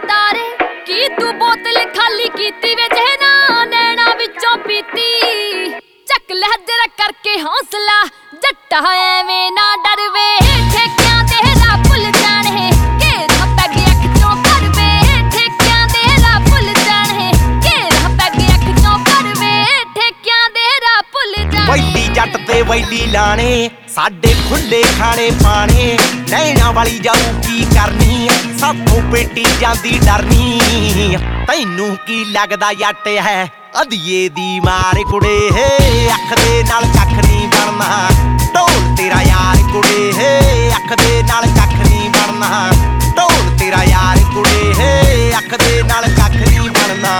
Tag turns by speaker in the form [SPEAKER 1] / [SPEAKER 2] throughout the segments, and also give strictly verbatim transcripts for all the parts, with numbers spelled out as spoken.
[SPEAKER 1] दारे की तू बोतल खाली कीती वे जहना नैना विचों पीती चक लहजरा करके हौसला जट्टा एवें ना डर वे ठेकियां तेरा भुल जाने घेरा पैग अख चों कर वे ठेकियां तेरा भुल जाने घेरा पैग अख चों कर वे ठेकियां तेरा भुल जाने
[SPEAKER 2] वैली जट ते वैली लाने साडे खुले खाने पाने नैना वाली जाऊ की करनी साथों पेटी जांदी डरनी तैनू की लगदा जट है अधीए दी मार कुड़े हे अख दे नाल कख नहीं बनना ढोल तेरा यार कुड़े हे अख दे नाल कख नहीं बनना ढोल तेरा यार कुड़े हे अख दे नाल कख नहीं बनना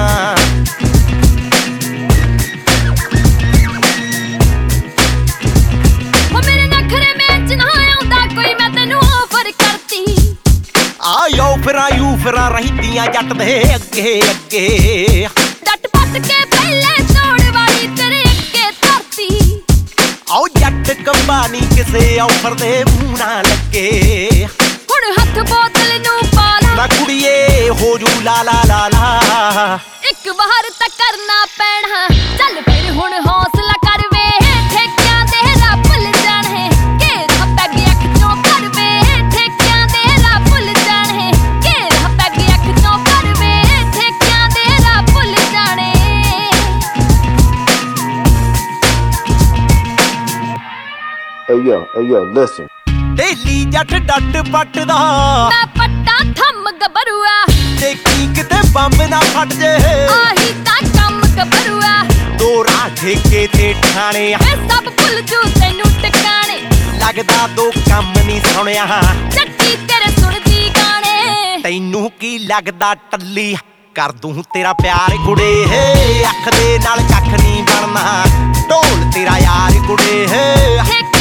[SPEAKER 2] आयो फिरा यू फिरा रहिंदियां जट दे अगे अगे
[SPEAKER 1] डट पट के पहले तोड़ वाली तेरे अगे धरती
[SPEAKER 2] आओ जट कंबानी किसे ऑफर दे मूंह ना लगे
[SPEAKER 1] हुण हथ बोतल नू पाला
[SPEAKER 2] ना कुड़िए हो जू ला ला ला ला
[SPEAKER 1] एक बार तक करना पैना चल फिर हुण हौसला कर वे ठेकियां तेरा भुल जाने घेरा पैग अख चों कर वे ठेकियां तेरा भुल जाने घेरा पैग अख चों कर वे ठेकियां तेरा भुल जाने
[SPEAKER 3] Hey yo, hey yo, listen.
[SPEAKER 2] ਢੇਲੀ ਜੱਟ ਡੱਟ ਪੱਟ ਦਾ
[SPEAKER 1] ਮੈਂ ਪੱਟਾਂ ਥੰਮ ਗਬਰੂਆ
[SPEAKER 2] ਦੇਖੀ ਕਿਤੇ ਬੰਬ ਨਾ ਫਟ ਜੇ
[SPEAKER 1] ਆਹੀ ਤਾਂ ਕੰਮ ਗਬਰੂਆ
[SPEAKER 2] ਦੋ ਰਾਹ ਠੇਕੇ ਤੇ ਠਾਣੇ
[SPEAKER 1] ਵੇ ਸਭ ਭੁੱਲ ਜੂ ਤੈਨੂੰ ਟਿਕਾਣੇ
[SPEAKER 2] ਲੱਗਦਾ ਦੋ ਕੰਮ ਨਹੀਂ ਸੁਣਿਆ
[SPEAKER 1] ਚੱਟੀ ਤੇਰੇ ਸੁਣਦੀ ਗਾਣੇ
[SPEAKER 2] ਤੈਨੂੰ ਕੀ ਲੱਗਦਾ ਟੱਲੀ ਕਰ ਦੂੰ ਤੇਰਾ ਪਿਆਰ ਕੁੜੇ ਹੇ ਅੱਖ ਦੇ ਨਾਲ ਕੱਖ ਨਹੀਂ ਬਣਨਾ ਢੋਲ ਤੇਰਾ ਯਾਰ ਕੁੜੇ ਹੇ